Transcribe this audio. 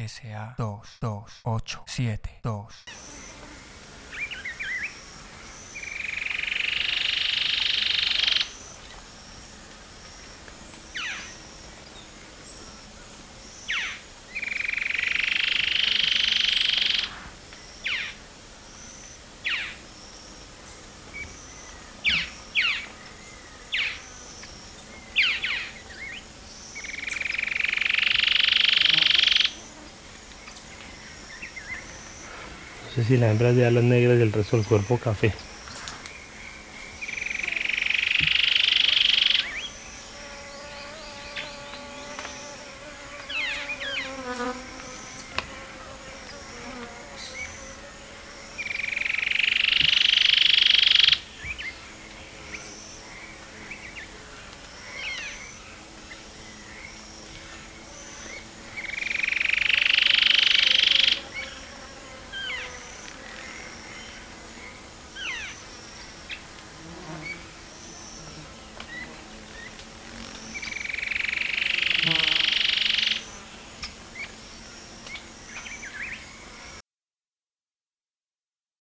SA 22872. No sé si la hembra es de alas negras y el resto del cuerpo café.